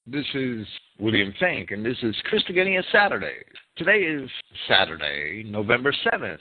This is William Fink, and this is Christogenea Saturday. Today is Saturday, November 7th,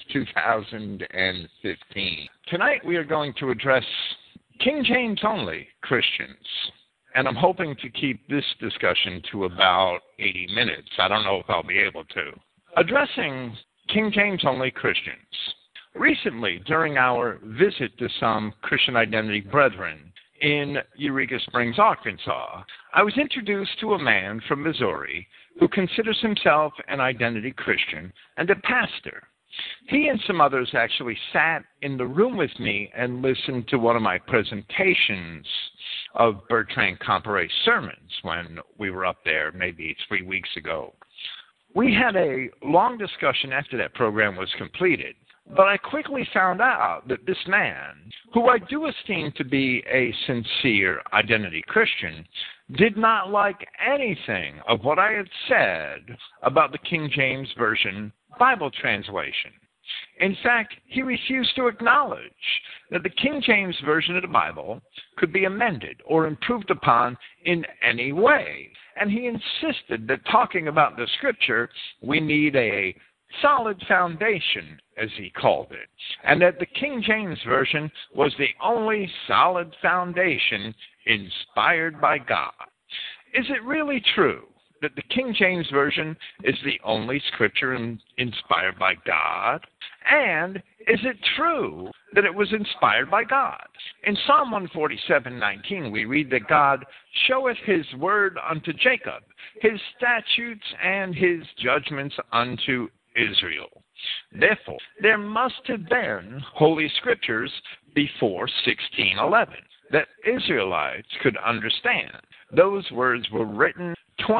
2015. Tonight we are going to address King James only Christians, and I'm hoping to keep this discussion to about 80 minutes. I don't know if I'll be able to. Addressing King James only Christians. Recently, during our visit to some Christian Identity brethren in Eureka Springs, Arkansas, I was introduced to a man from Missouri who considers himself an identity Christian and a pastor. He and some others actually sat in the room with me and listened to one of my presentations of Bertrand Comparet's sermons when we were up there maybe 3 weeks ago. We had a long discussion after that program was completed. But I quickly found out that this man, who I do esteem to be a sincere identity Christian, did not like anything of what I had said about the King James Version Bible translation. In fact, he refused to acknowledge that the King James Version of the Bible could be amended or improved upon in any way. And he insisted that talking about the Scripture, we need a solid foundation, as he called it, and that the King James Version was the only solid foundation inspired by God. Is it really true that the King James Version is the only scripture inspired by God? And is it true that it was inspired by God? In Psalm 147:19, we read that God showeth his word unto Jacob, his statutes and his judgments unto Israel. Therefore, there must have been Holy Scriptures before 1611 that Israelites could understand. Those words were written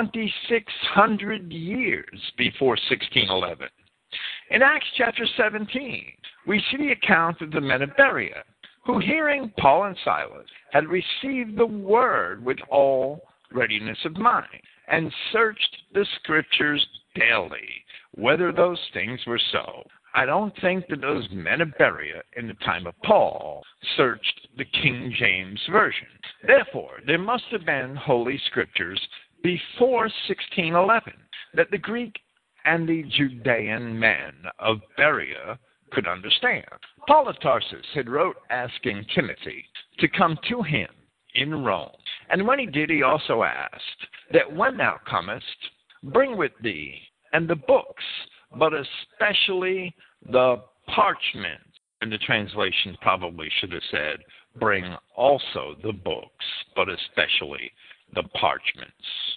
2,600 years before 1611. In Acts chapter 17, we see the account of the men of Berea, who, hearing Paul and Silas, had received the word with all readiness of mind, and searched the Scriptures daily, whether those things were so. I don't think that those men of Berea in the time of Paul searched the King James Version. Therefore, there must have been Holy Scriptures before 1611 that the Greek and the Judean men of Berea could understand. Paul of Tarsus had wrote asking Timothy to come to him in Rome. And when he did, he also asked that when thou comest, bring with thee and the books, but especially the parchments. And the translation probably should have said, bring also the books, but especially the parchments.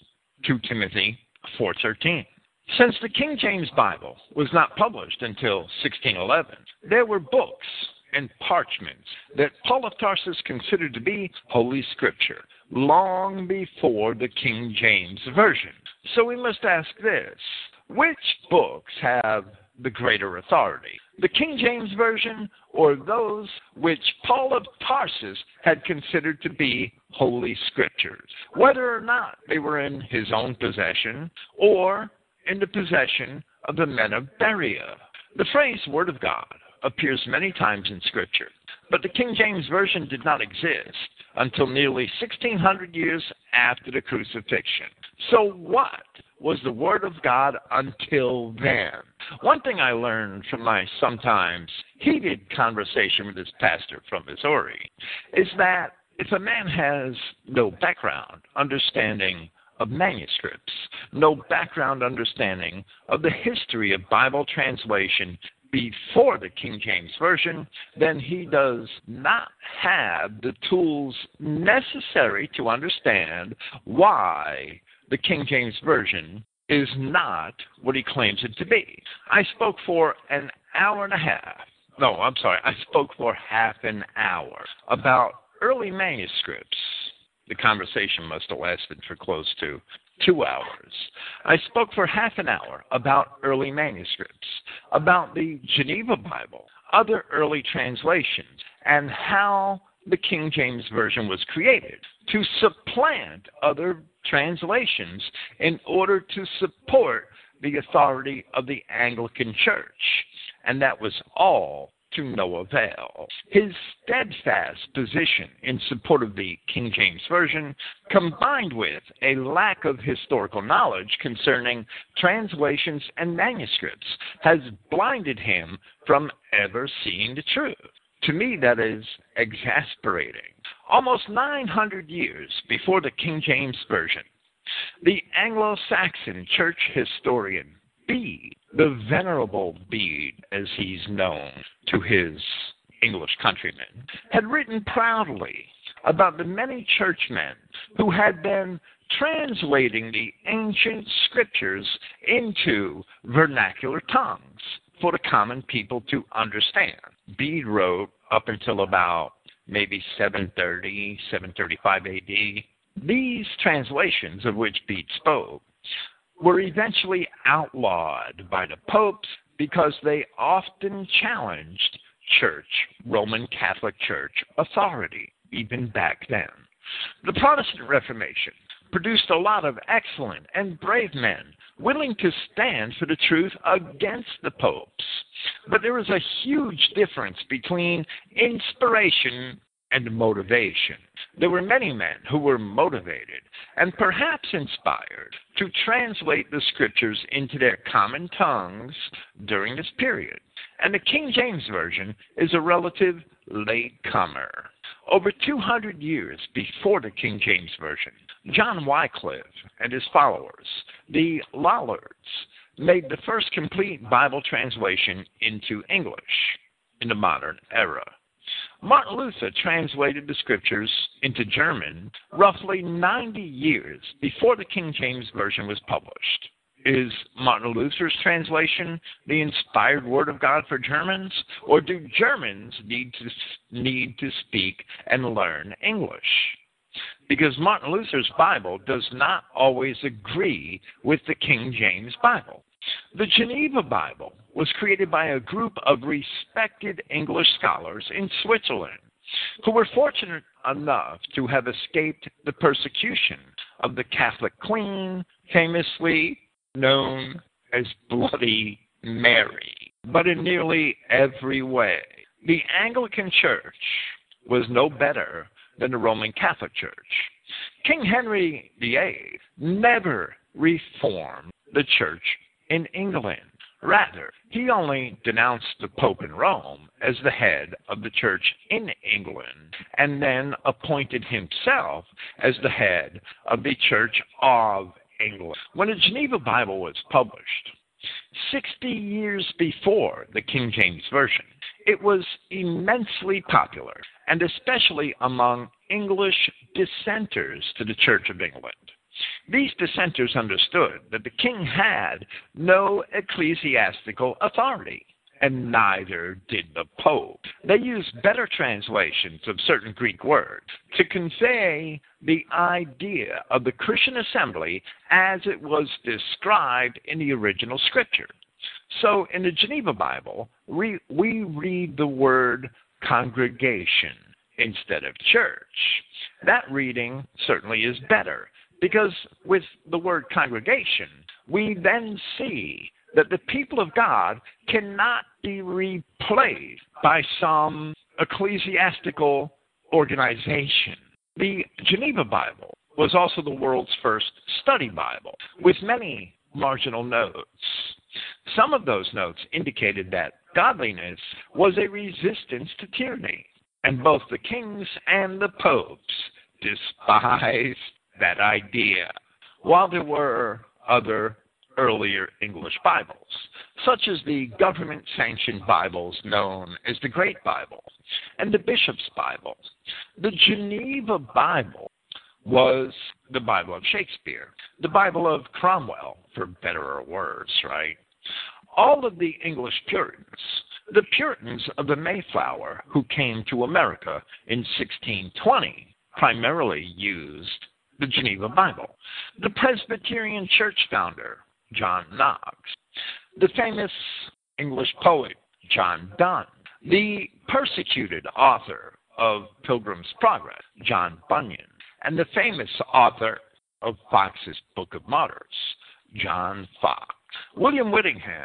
2 Timothy 4:13. Since the King James Bible was not published until 1611, there were books and parchments that Paul of Tarsus considered to be Holy Scripture long before the King James Version. So we must ask this: which books have the greater authority, the King James Version or those which Paul of Tarsus had considered to be Holy Scriptures, whether or not they were in his own possession or in the possession of the men of Berea? The phrase Word of God appears many times in Scripture, but the King James Version did not exist until nearly 1,600 years after the crucifixion. So what was the Word of God until then? One thing I learned from my sometimes heated conversation with this pastor from Missouri is that if a man has no background understanding of manuscripts, no background understanding of the history of Bible translation before the King James Version, then he does not have the tools necessary to understand why the King James Version is not what he claims it to be. I spoke for an hour and a half. No, I'm sorry. I spoke for half an hour about early manuscripts. The conversation must have lasted for close to 2 hours. I spoke for half an hour about early manuscripts, about the Geneva Bible, other early translations, and how the King James Version was created to supplant other translations in order to support the authority of the Anglican Church. And that was all to no avail. His steadfast position in support of the King James Version, combined with a lack of historical knowledge concerning translations and manuscripts, has blinded him from ever seeing the truth. To me, that is exasperating. Almost 900 years before the King James Version, the Anglo-Saxon church historian Bede, the Venerable Bede as he's known to his English countrymen, had written proudly about the many churchmen who had been translating the ancient scriptures into vernacular tongues for the common people to understand. Bede wrote up until about maybe 730, 735 AD. These translations of which Bede spoke were eventually outlawed by the popes because they often challenged Roman Catholic Church authority, even back then. The Protestant Reformation produced a lot of excellent and brave men willing to stand for the truth against the popes. But there is a huge difference between inspiration and motivation. There were many men who were motivated and perhaps inspired to translate the scriptures into their common tongues during this period. And the King James Version is a relative latecomer. Over 200 years before the King James Version, John Wycliffe and his followers, the Lollards, made the first complete Bible translation into English in the modern era. Martin Luther translated the scriptures into German roughly 90 years before the King James Version was published. Is Martin Luther's translation the inspired word of God for Germans, or do Germans need to speak and learn English? Because Martin Luther's Bible does not always agree with the King James Bible. The Geneva Bible was created by a group of respected English scholars in Switzerland who were fortunate enough to have escaped the persecution of the Catholic Queen, famously known as Bloody Mary. But in nearly every way, the Anglican Church was no better than the Roman Catholic Church. King Henry VIII never reformed the church in England. Rather, he only denounced the Pope in Rome as the head of the church in England, and then appointed himself as the head of the Church of England. When the Geneva Bible was published, 60 years before the King James Version, it was immensely popular, and especially among English dissenters to the Church of England. These dissenters understood that the king had no ecclesiastical authority, and neither did the Pope. They used better translations of certain Greek words to convey the idea of the Christian assembly as it was described in the original scripture. So in the Geneva Bible, we read the word congregation instead of church. That reading certainly is better, because with the word congregation, we then see that the people of God cannot be replaced by some ecclesiastical organization. The Geneva Bible was also the world's first study Bible, with many marginal notes. Some of those notes indicated that godliness was a resistance to tyranny, and both the kings and the popes despised that idea, while there were other earlier English Bibles, such as the government-sanctioned Bibles known as the Great Bible and the Bishop's Bible. The Geneva Bible was the Bible of Shakespeare, the Bible of Cromwell, for better or worse, right? All of the English Puritans, the Puritans of the Mayflower who came to America in 1620, primarily used the Geneva Bible. The Presbyterian Church founder, John Knox, the famous English poet, John Donne, the persecuted author of Pilgrim's Progress, John Bunyan, and the famous author of Fox's Book of Martyrs, John Fox. William Whittingham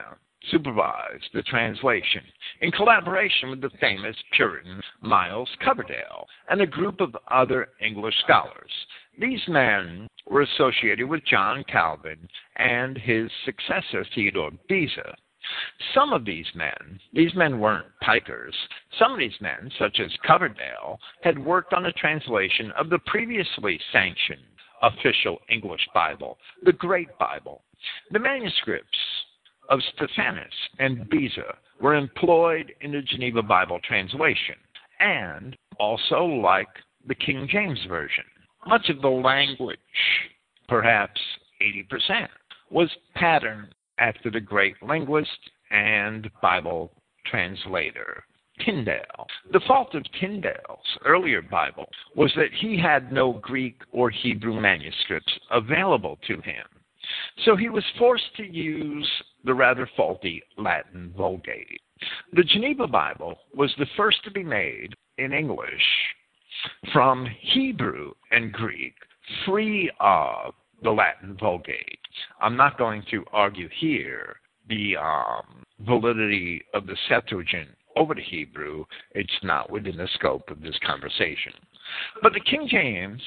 supervised the translation in collaboration with the famous Puritan Miles Coverdale and a group of other English scholars. These men were associated with John Calvin and his successor, Theodore Beza. Some of these men weren't pikers. Some of these men, such as Coverdale, had worked on a translation of the previously sanctioned official English Bible, the Great Bible. The manuscripts of Stephanus and Beza were employed in the Geneva Bible translation, and also like the King James Version. Much of the language, perhaps 80%, was patterned after the great linguist and Bible translator, Tyndale. The fault of Tyndale's earlier Bible was that he had no Greek or Hebrew manuscripts available to him, so he was forced to use the rather faulty Latin Vulgate. The Geneva Bible was the first to be made in English from Hebrew and Greek, free of the Latin Vulgate. I'm not going to argue here the validity of the Septuagint over the Hebrew. It's not within the scope of this conversation. But King James,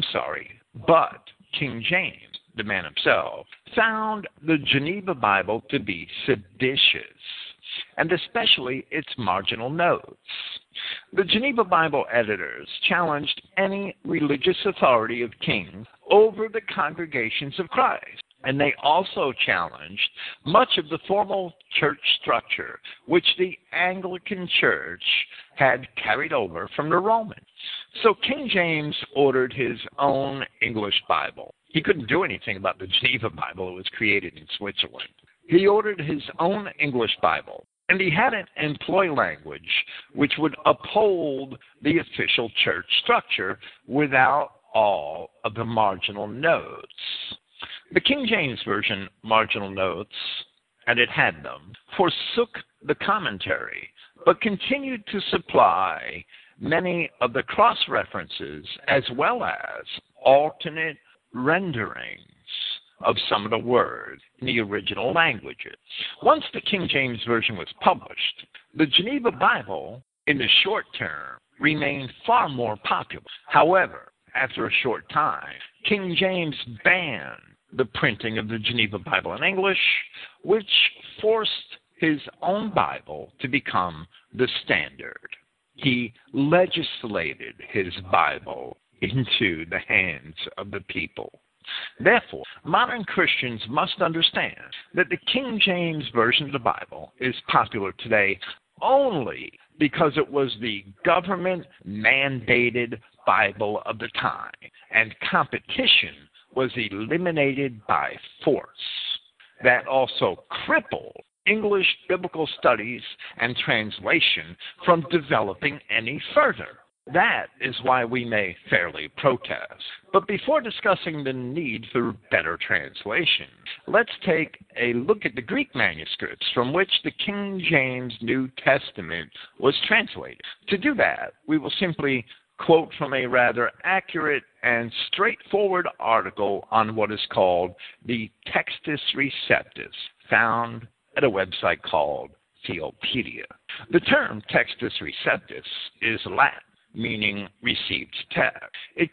the man himself, found the Geneva Bible to be seditious, and especially its marginal notes. The Geneva Bible editors challenged any religious authority of kings over the congregations of Christ, and they also challenged much of the formal church structure which the Anglican Church had carried over from the Romans. So King James ordered his own English Bible. He couldn't do anything about the Geneva Bible. It was created in Switzerland. He ordered his own English Bible, and he had it employ language which would uphold the official church structure without all of the marginal notes. The King James Version marginal notes, and it had them, forsook the commentary, but continued to supply many of the cross-references as well as alternate renderings of some of the words in the original languages. Once the King James Version was published, the Geneva Bible, in the short term, remained far more popular. However, after a short time, King James banned the printing of the Geneva Bible in English, which forced his own Bible to become the standard. He legislated his Bible into the hands of the people. Therefore, modern Christians must understand that the King James Version of the Bible is popular today only because it was the government-mandated Bible of the time, and competition was eliminated by force. That also crippled English biblical studies and translation from developing any further. That is why we may fairly protest. But before discussing the need for better translation, let's take a look at the Greek manuscripts from which the King James New Testament was translated. To do that, we will simply quote from a rather accurate and straightforward article on what is called the Textus Receptus, found at a website called Theopedia. The term Textus Receptus is Latin, meaning received text.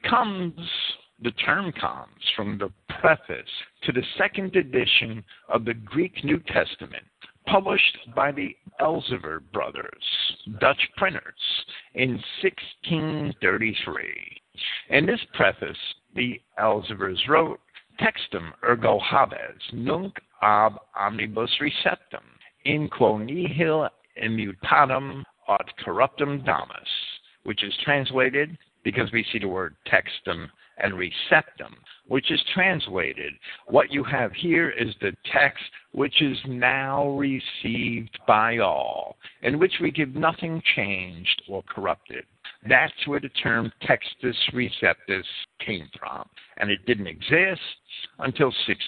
The term comes from the preface to the second edition of the Greek New Testament, published by the Elsevier brothers, Dutch printers, in 1633. In this preface, the Elseviers wrote, Textum ergo habes, nunc ab omnibus receptum, in quo nihil immutatum aut corruptum damus, which is translated, because we see the word textum and receptum, which is translated, what you have here is the text which is now received by all, in which we give nothing changed or corrupted. That's where the term Textus Receptus came from, and it didn't exist until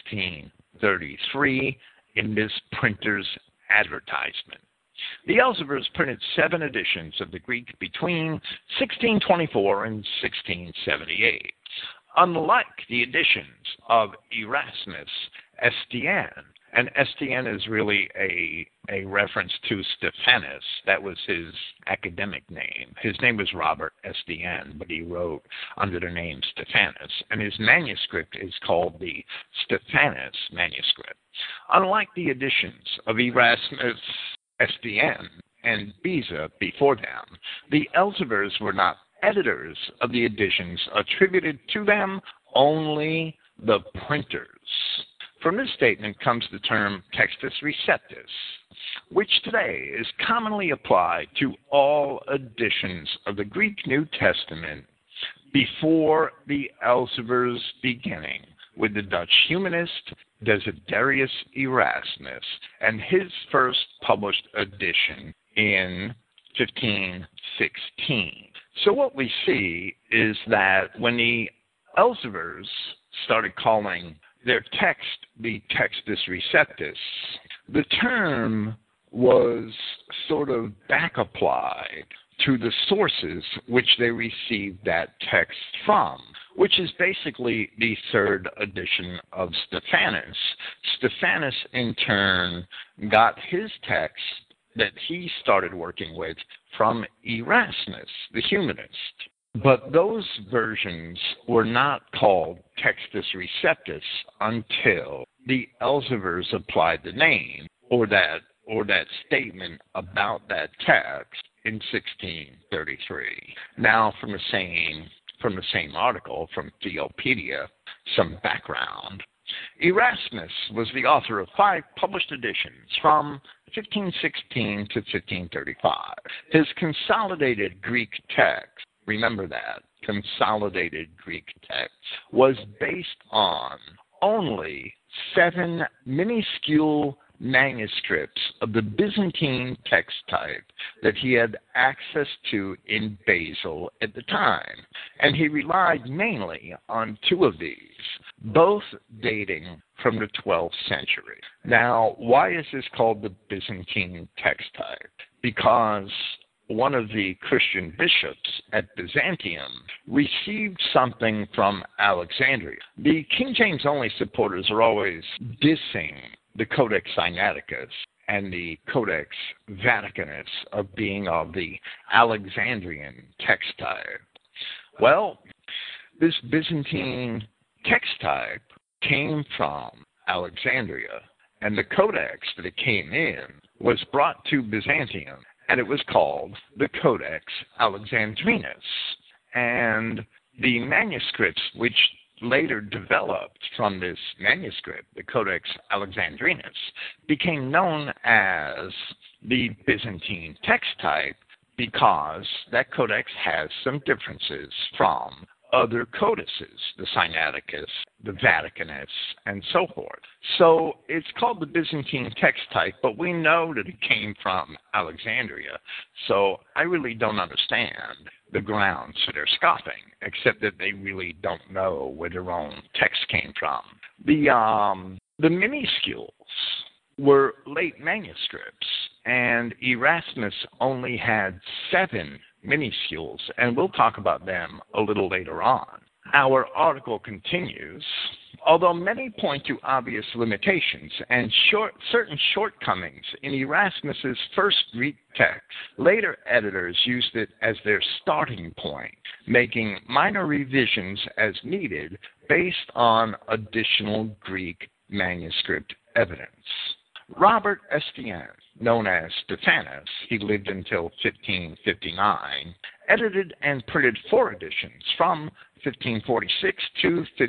1633 in this printer's advertisement. The Elseviers printed 7 editions of the Greek between 1624 and 1678. Unlike the editions of Erasmus, Estienne, And Estienne is really a reference to Stephanus. That was his academic name. His name was Robert Estienne, but he wrote under the name Stephanus. And his manuscript is called the Stephanus manuscript. Unlike the editions of Erasmus, Estienne, and Beza before them, the Elsevers were not editors of the editions attributed to them, only the printers. From this statement comes the term Textus Receptus, which today is commonly applied to all editions of the Greek New Testament before the Elsevers, beginning with the Dutch humanist Desiderius Erasmus and his first published edition in 1516. So what we see is that when the Elsevers started calling their text the Textus Receptus, the term was sort of back applied to the sources which they received that text from, which is basically the third edition of Stephanus. Stephanus, in turn, got his text that he started working with from Erasmus, the humanist. But those versions were not called Textus Receptus until the Elsevers applied the name or that statement about that text in 1633. Now, from the same article from Theopedia, some background. Erasmus was the author of 5 published editions from 1516 to 1535. His consolidated Greek text, remember that, consolidated Greek text, was based on only 7 minuscule manuscripts of the Byzantine text type that he had access to in Basel at the time, and he relied mainly on 2 of these, both dating from the 12th century. Now, why is this called the Byzantine text type? Because one of the Christian bishops at Byzantium received something from Alexandria. The King James only supporters are always dissing the Codex Sinaiticus and the Codex Vaticanus of being of the Alexandrian text type. Well, this Byzantine text type came from Alexandria, and the codex that it came in was brought to Byzantium, and it was called the Codex Alexandrinus. And the manuscripts which later developed from this manuscript, the Codex Alexandrinus, became known as the Byzantine text type because that codex has some differences from other codices, the Sinaiticus, the Vaticanus, and so forth. So it's called the Byzantine text type, but we know that it came from Alexandria. So I really don't understand the grounds for their scoffing, except that they really don't know where their own text came from. The minuscules were late manuscripts, and Erasmus only had 7 minuscules, and we'll talk about them a little later on. Our article continues. Although many point to obvious limitations and certain shortcomings in Erasmus's first Greek text, later editors used it as their starting point, making minor revisions as needed based on additional Greek manuscript evidence. Robert Estienne, known as Stephanus, he lived until 1559, edited and printed 4 editions from 1546 to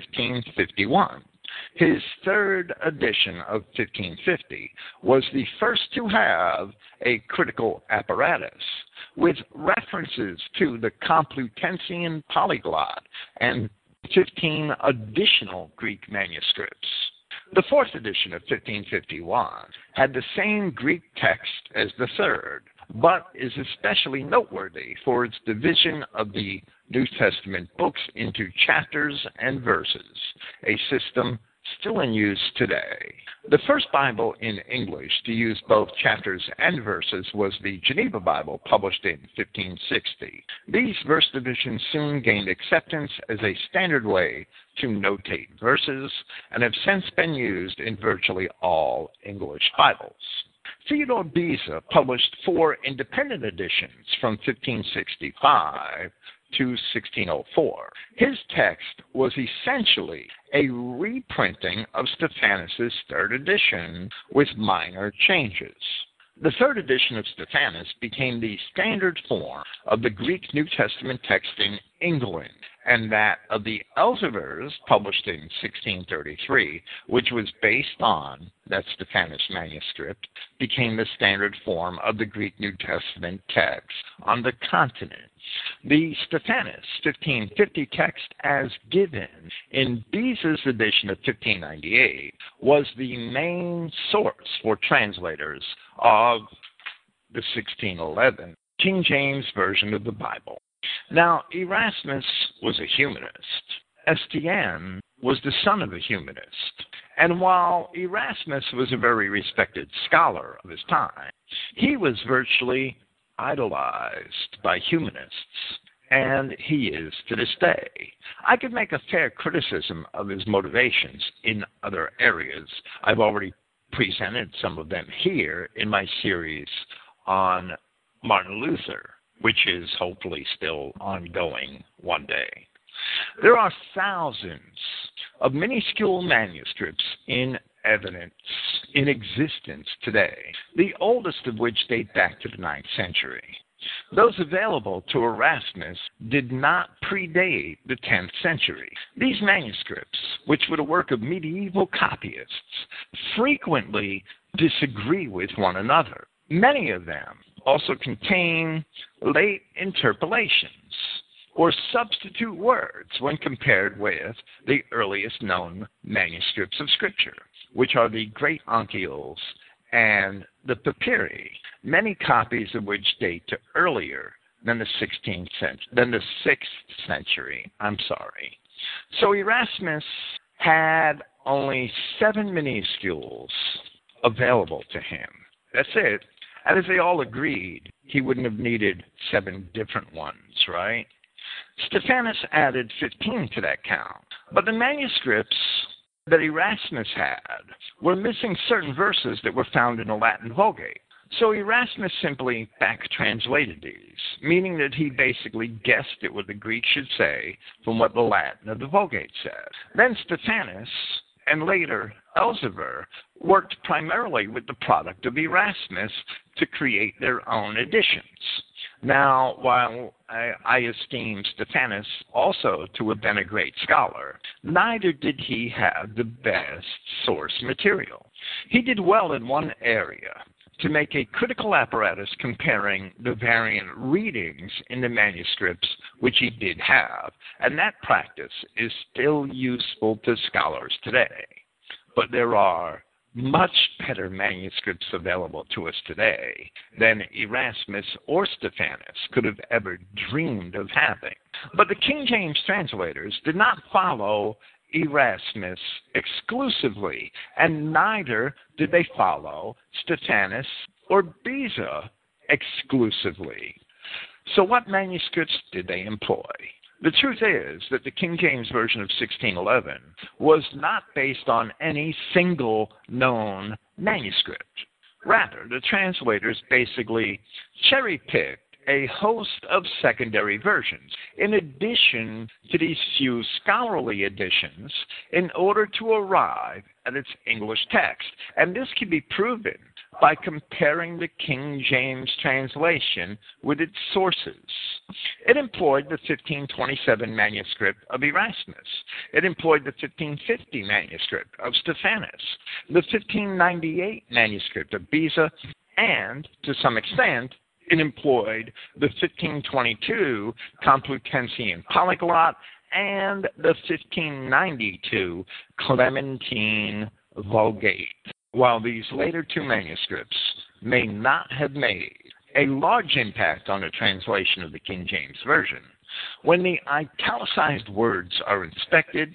1551. His third edition of 1550 was the first to have a critical apparatus, with references to the Complutensian polyglot and 15 additional Greek manuscripts. The 4th edition of 1551 had the same Greek text as the third, but is especially noteworthy for its division of the New Testament books into chapters and verses, a system still in use today. The first Bible in English to use both chapters and verses was the Geneva Bible, published in 1560. These verse divisions soon gained acceptance as a standard way to notate verses and have since been used in virtually all English Bibles. Theodore Beza published 4 independent editions from 1565 to 1604. His text was essentially a reprinting of Stephanus' 3rd edition with minor changes. The 3rd edition of Stephanus became the standard form of the Greek New Testament text in England, and that of the Elzevers, published in 1633, which was based on that Stephanus manuscript, became the standard form of the Greek New Testament text on the continent. The Stephanus 1550 text, as given in Beza's edition of 1598, was the main source for translators of the 1611 King James Version of the Bible. Now, Erasmus was a humanist. Estienne was the son of a humanist. And while Erasmus was a very respected scholar of his time, he was virtually idolized by humanists, and he is to this day. I could make a fair criticism of his motivations in other areas. I've already presented some of them here in my series on Martin Luther, which is hopefully still ongoing one day. There are thousands of minuscule manuscripts in evidence, in existence today, the oldest of which date back to the 9th century. Those available to Erasmus did not predate the 10th century. These manuscripts, which were the work of medieval copyists, frequently disagree with one another. Many of them also contain late interpolations or substitute words when compared with the earliest known manuscripts of Scripture, which are the great Onkelos and the Papyri, many copies of which date to earlier than the 6th century. So Erasmus had only 7 minuscules available to him. That's it. And as they all agreed, he wouldn't have needed 7 different ones, right? Stephanus added 15 to that count. But the manuscripts that Erasmus had were missing certain verses that were found in the Latin Vulgate. So Erasmus simply back-translated these, meaning that he basically guessed at what the Greek should say from what the Latin of the Vulgate said. Then Stephanus, and later Elzevir, worked primarily with the product of Erasmus to create their own editions. Now, while I esteem Stephanus also to have been a great scholar, neither did he have the best source material. He did well in one area, to make a critical apparatus comparing the variant readings in the manuscripts, which he did have, and that practice is still useful to scholars today. But there are much better manuscripts available to us today than Erasmus or Stephanus could have ever dreamed of having. But the King James translators did not follow Erasmus exclusively, and neither did they follow Stephanus or Beza exclusively. So what manuscripts did they employ? The truth is that the King James Version of 1611 was not based on any single known manuscript. Rather, the translators basically cherry-picked a host of secondary versions, in addition to these few scholarly editions, in order to arrive at its English text. And this can be proven by comparing the King James translation with its sources. It employed the 1527 manuscript of Erasmus. It employed the 1550 manuscript of Stephanus, the 1598 manuscript of Beza, and, to some extent, it employed the 1522 Complutensian Polyglot and the 1592 Clementine Vulgate. While these later 2 manuscripts may not have made a large impact on the translation of the King James Version, when the italicized words are inspected,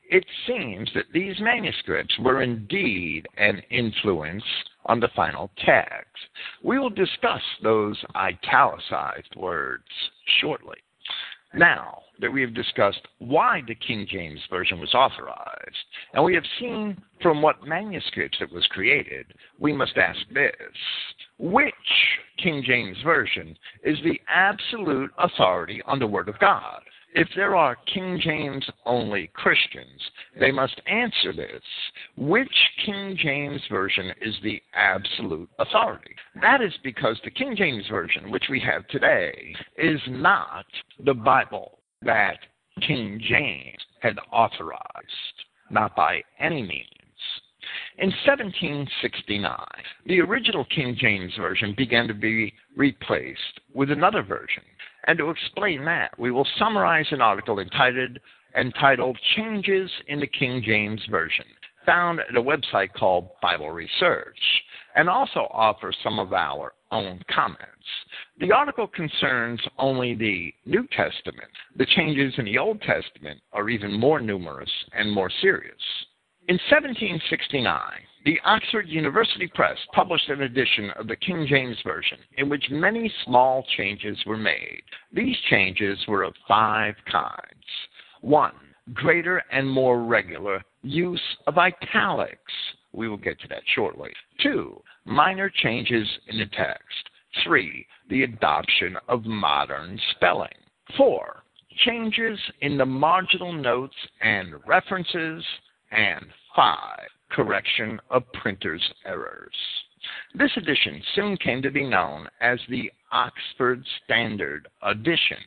It seems that these manuscripts were indeed an influence on the final text. We will discuss those italicized words shortly. Now that we have discussed why the King James Version was authorized, and we have seen from what manuscripts it was created, we must ask this: which King James Version is the absolute authority on the Word of God? If there are King James-only Christians, they must answer this: which King James Version is the absolute authority? That is because the King James Version, which we have today, is not the Bible that King James had authorized, not by any means. In 1769, the original King James Version began to be replaced with another version. And to explain that, we will summarize an article entitled Changes in the King James Version, found at a website called Bible Research, and also offer some of our own comments. The article concerns only the New Testament. The changes in the Old Testament are even more numerous and more serious. In 1769, the Oxford University Press published an edition of the King James Version in which many small changes were made. These changes were of 5 kinds. 1. Greater and more regular use of italics. We will get to that shortly. 2. Minor changes in the text. 3. The adoption of modern spelling. 4. Changes in the marginal notes and references. And 5. Correction of printer's errors. This edition soon came to be known as the Oxford Standard Edition,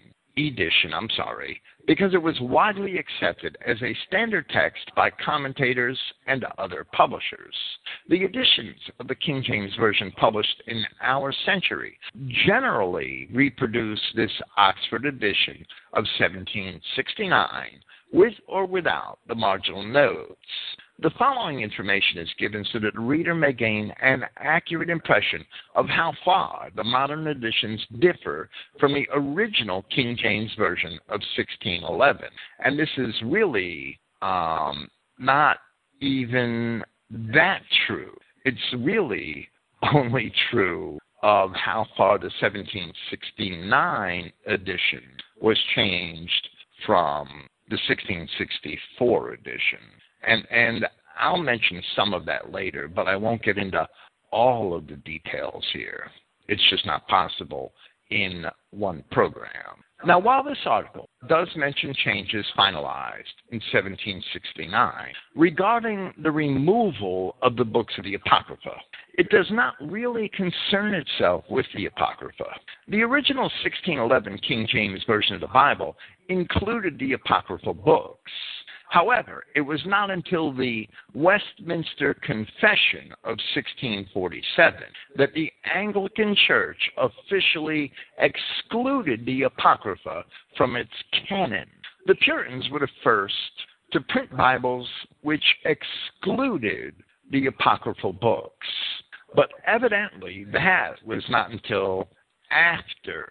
because it was widely accepted as a standard text by commentators and other publishers. The editions of the King James Version published in our century generally reproduce this Oxford edition of 1769 with or without the marginal notes. The following information is given so that the reader may gain an accurate impression of how far the modern editions differ from the original King James Version of 1611. And this is really not even that true. It's really only true of how far the 1769 edition was changed from the 1664 edition. And I'll mention some of that later, but I won't get into all of the details here. It's just not possible in one program. Now, while this article does mention changes finalized in 1769 regarding the removal of the books of the Apocrypha, it does not really concern itself with the Apocrypha. The original 1611 King James Version of the Bible included the Apocryphal books. However, it was not until the Westminster Confession of 1647 that the Anglican Church officially excluded the Apocrypha from its canon. The Puritans were the first to print Bibles which excluded the Apocryphal books. But evidently, that was not until after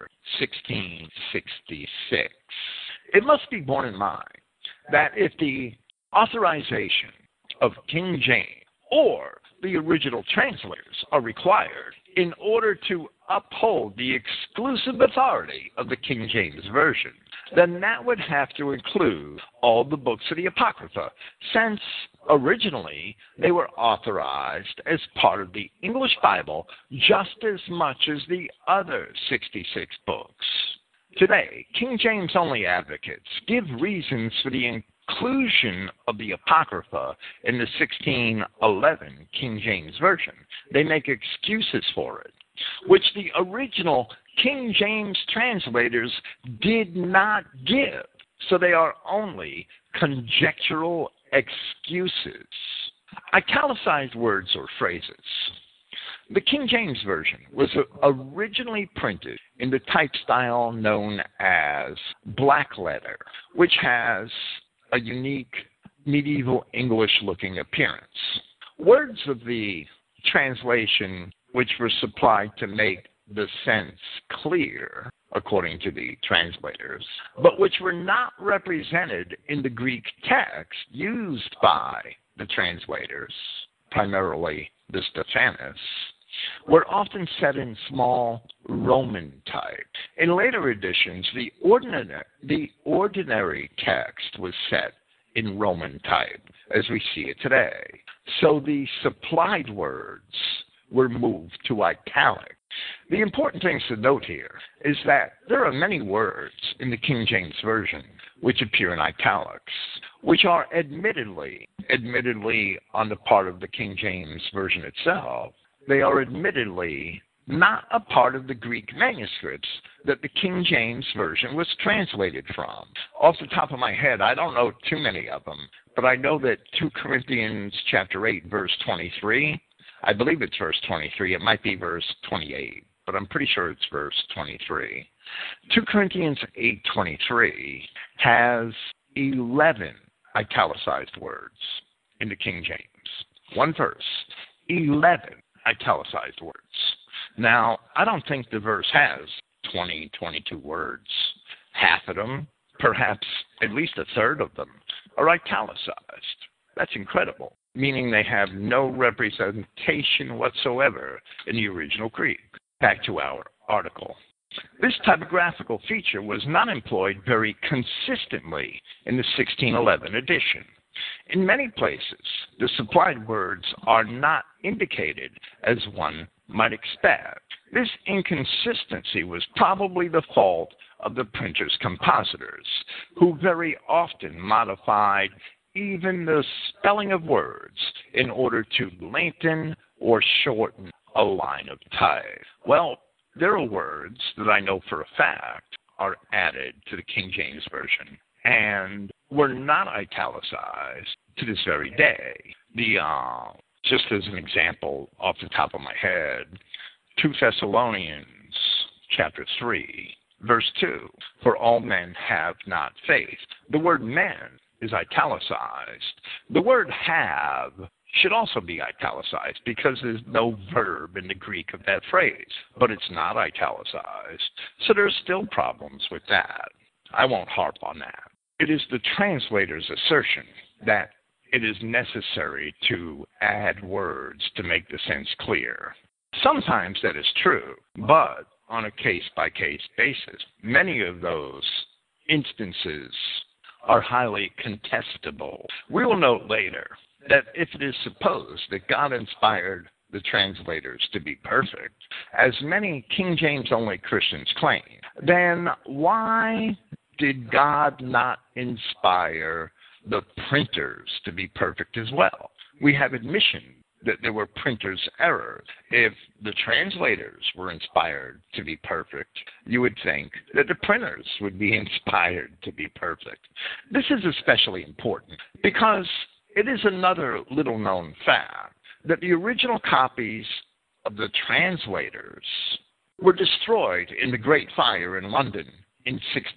1666. It must be borne in mind that if the authorization of King James or the original translators are required in order to uphold the exclusive authority of the King James Version, then that would have to include all the books of the Apocrypha, since originally they were authorized as part of the English Bible just as much as the other 66 books. Today, King James-only advocates give reasons for the inclusion of the Apocrypha in the 1611 King James Version. They make excuses for it, which the original King James translators did not give. So they are only conjectural excuses. Italicized words or phrases. The King James Version was originally printed in the type style known as blackletter, which has a unique medieval English-looking appearance. Words of the translation which were supplied to make the sense clear according to the translators, but which were not represented in the Greek text used by the translators, primarily the Stephanus, were often set in small Roman type. In later editions, the ordinary text was set in Roman type, as we see it today. So the supplied words were moved to italic. The important things to note here is that there are many words in the King James Version which appear in italics, which are admittedly on the part of the King James Version itself, they are admittedly not a part of the Greek manuscripts that the King James Version was translated from. Off the top of my head, I don't know too many of them, but I know that 2 Corinthians chapter 8, verse 23, I believe it's verse 23, it might be verse 28, but I'm pretty sure it's verse 23. 2 Corinthians 8:23 has 11 italicized words in the King James. One verse, 11 italicized words. Now, I don't think the verse has 20, 22 words. Half of them, perhaps at least a third of them, are italicized. That's incredible, meaning they have no representation whatsoever in the original Greek. Back to our article. This typographical feature was not employed very consistently in the 1611 edition. In many places, the supplied words are not indicated as one might expect. This inconsistency was probably the fault of the printer's compositors, who very often modified even the spelling of words in order to lengthen or shorten a line of type. Well, there are words that I know for a fact are added to the King James Version and were not italicized to this very day. Just as an example off the top of my head, 2 Thessalonians chapter 3, verse 2, for all men have not faith. The word men is italicized. The word have should also be italicized because there's no verb in the Greek of that phrase, but it's not italicized. So there's still problems with that. I won't harp on that. It is the translator's assertion that it is necessary to add words to make the sense clear. Sometimes that is true, but on a case-by-case basis, many of those instances are highly contestable. We will note later that if it is supposed that God inspired the translators to be perfect, as many King James-only Christians claim, then why did God not inspire the printers to be perfect as well? We have admission that there were printers' errors. If the translators were inspired to be perfect, you would think that the printers would be inspired to be perfect. This is especially important because it is another little-known fact that the original copies of the translators were destroyed in the Great Fire in London in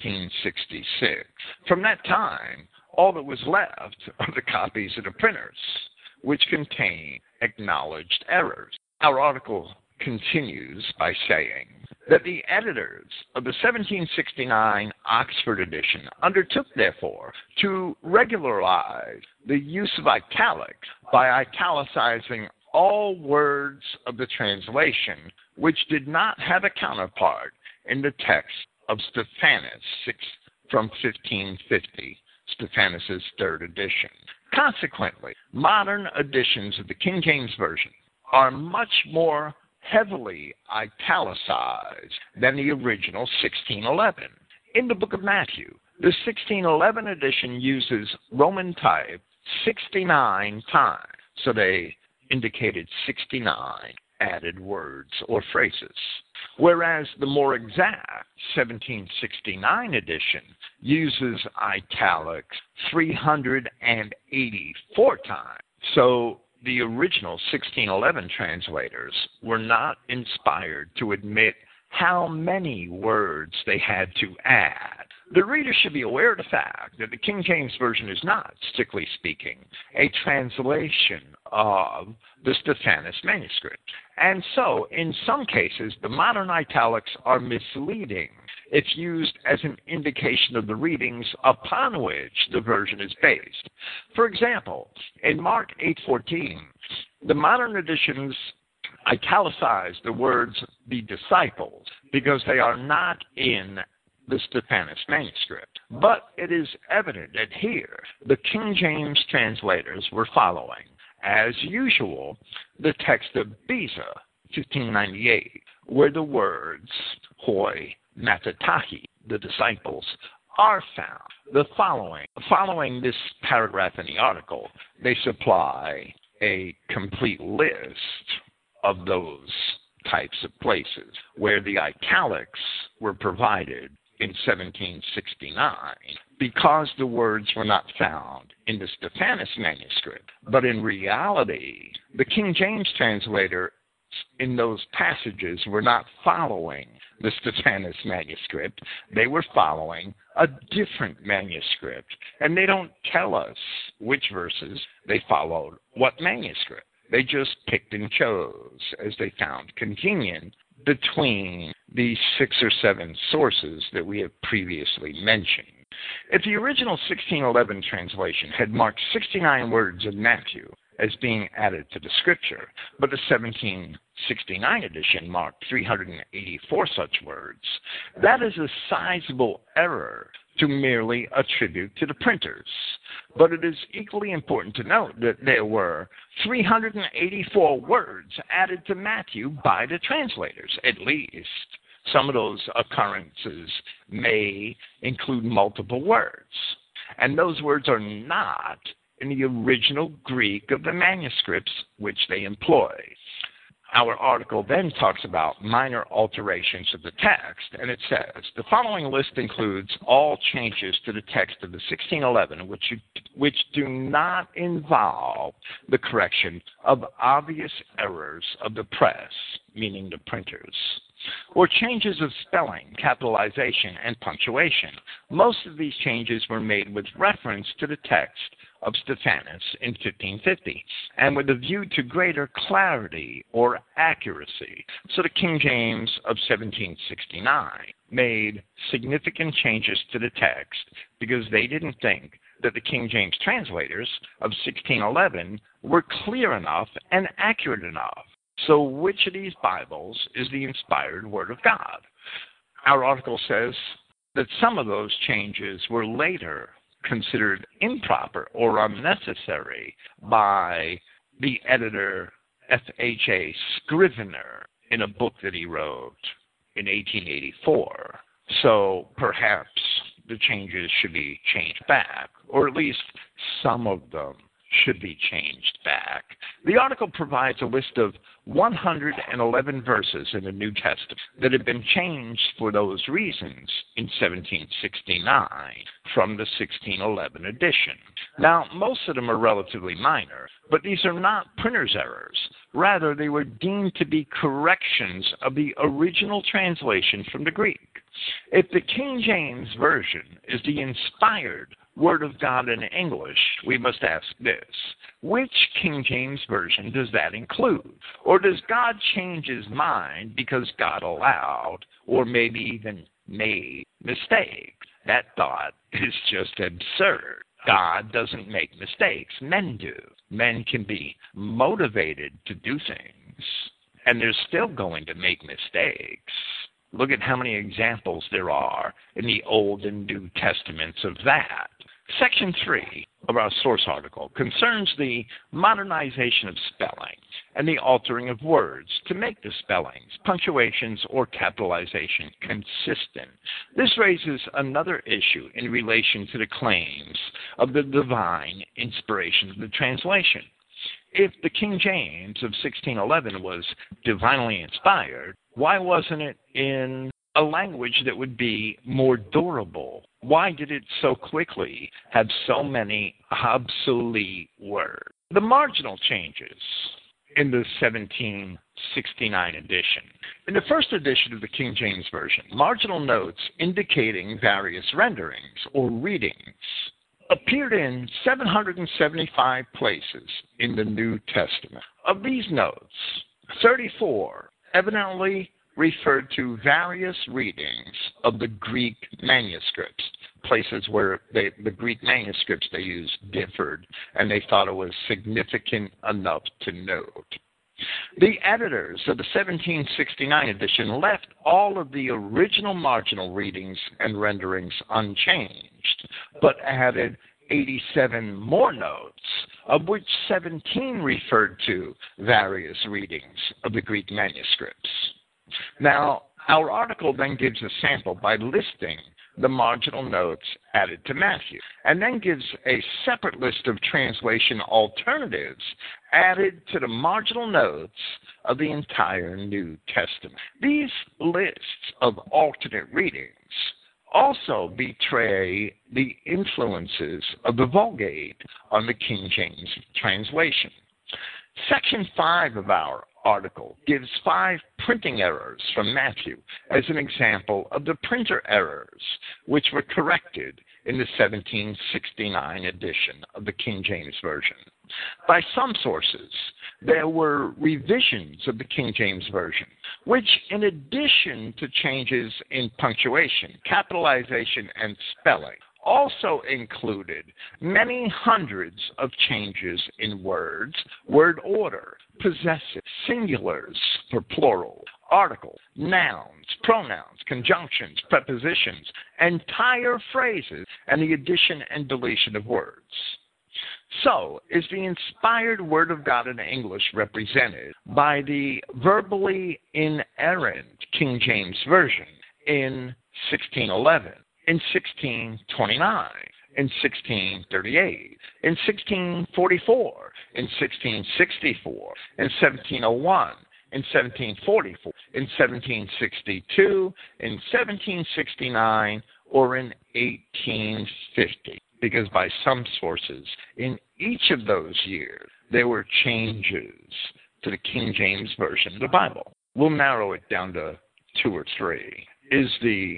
1666. From that time, all that was left are the copies of the printers, which contain acknowledged errors. Our article continues by saying that the editors of the 1769 Oxford edition undertook, therefore, to regularize the use of italics by italicizing all words of the translation which did not have a counterpart in the text of Stephanus from 1550, Stephanus' third edition. Consequently, modern editions of the King James Version are much more heavily italicized than the original 1611. In the book of Matthew, the 1611 edition uses Roman type 69 times, so they indicated 69 added words or phrases, whereas the more exact 1769 edition uses italics 384 times. So the original 1611 translators were not inspired to admit how many words they had to add. The reader should be aware of the fact that the King James Version is not, strictly speaking, a translation of the Stephanus manuscript. And so, in some cases, the modern italics are misleading if used as an indication of the readings upon which the version is based. For example, in Mark 8:14, the modern editions italicize the words "the disciples" because they are not in the Stephanus manuscript. But it is evident that here the King James translators were following, as usual, the text of Beza, 1598, where the words "hoi matatahi," the disciples, are found. Following this paragraph in the article, they supply a complete list of those types of places where the italics were provided in 1769 because the words were not found in the Stephanus manuscript. But in reality, the King James translator in those passages were not following the Stephanus manuscript. They were following a different manuscript. And they don't tell us which verses they followed what manuscript. They just picked and chose as they found convenient between the 6 or 7 sources that we have previously mentioned. If the original 1611 translation had marked 69 words of Matthew as being added to the scripture, but the 1769 edition marked 384 such words, that is a sizable error to merely attribute to the printers. But it is equally important to note that there were 384 words added to Matthew by the translators, at least. Some of those occurrences may include multiple words, and those words are not in the original Greek of the manuscripts which they employ. Our article then talks about minor alterations of the text, and it says, the following list includes all changes to the text of the 1611 which do not involve the correction of obvious errors of the press, meaning the printers, or changes of spelling, capitalization, and punctuation. Most of these changes were made with reference to the text of Stephanus in 1550, and with a view to greater clarity or accuracy. So the King James of 1769 made significant changes to the text because they didn't think that the King James translators of 1611 were clear enough and accurate enough. So which of these Bibles is the inspired Word of God? Our article says that some of those changes were later considered improper or unnecessary by the editor F.H.A. Scrivener in a book that he wrote in 1884. So perhaps the changes should be changed back, or at least some of them should be changed back. The article provides a list of 111 verses in the New Testament that had been changed for those reasons in 1769 from the 1611 edition. Now, most of them are relatively minor, but these are not printer's errors. Rather, they were deemed to be corrections of the original translation from the Greek. If the King James Version is the inspired Word of God in English, we must ask this: which King James Version does that include? Or does God change his mind because God allowed, or maybe even made, mistakes? That thought is just absurd. God doesn't make mistakes. Men do. Men can be motivated to do things, and they're still going to make mistakes. Look at how many examples there are in the Old and New Testaments of that. Section 3 of our source article concerns the modernization of spelling and the altering of words to make the spellings, punctuations, or capitalization consistent. This raises another issue in relation to the claims of the divine inspiration of the translation. If the King James of 1611 was divinely inspired, why wasn't it in a language that would be more durable? Why did it so quickly have so many obsolete words? The marginal changes in the 1769 edition. In the first edition of the King James Version, marginal notes indicating various renderings or readings appeared in 775 places in the New Testament. Of these notes, 34 evidently referred to various readings of the Greek manuscripts, places where the Greek manuscripts they used differed, and they thought it was significant enough to note. The editors of the 1769 edition left all of the original marginal readings and renderings unchanged, but added 87 more notes, of which 17 referred to various readings of the Greek manuscripts. Now, our article then gives a sample by listing the marginal notes added to Matthew, and then gives a separate list of translation alternatives added to the marginal notes of the entire New Testament. These lists of alternate readings also betray the influences of the Vulgate on the King James translation. Section 5 of our article gives 5 printing errors from Matthew as an example of the printer errors which were corrected in the 1769 edition of the King James Version. By some sources, there were revisions of the King James Version, which, in addition to changes in punctuation, capitalization, and spelling, also included many hundreds of changes in words, word order, possessive, singulars for plural, articles, nouns, pronouns, conjunctions, prepositions, entire phrases, and the addition and deletion of words. So, is the inspired Word of God in English represented by the verbally inerrant King James Version in 1611, in 1629, in 1638, in 1644, in 1664, in 1701, in 1744, in 1762, in 1769, or in 1850? Because by some sources, in each of those years, there were changes to the King James Version of the Bible. We'll narrow it down to 2 or 3. Is the